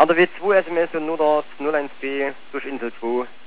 An der W2 SMS und nur das 01B durch Insel 2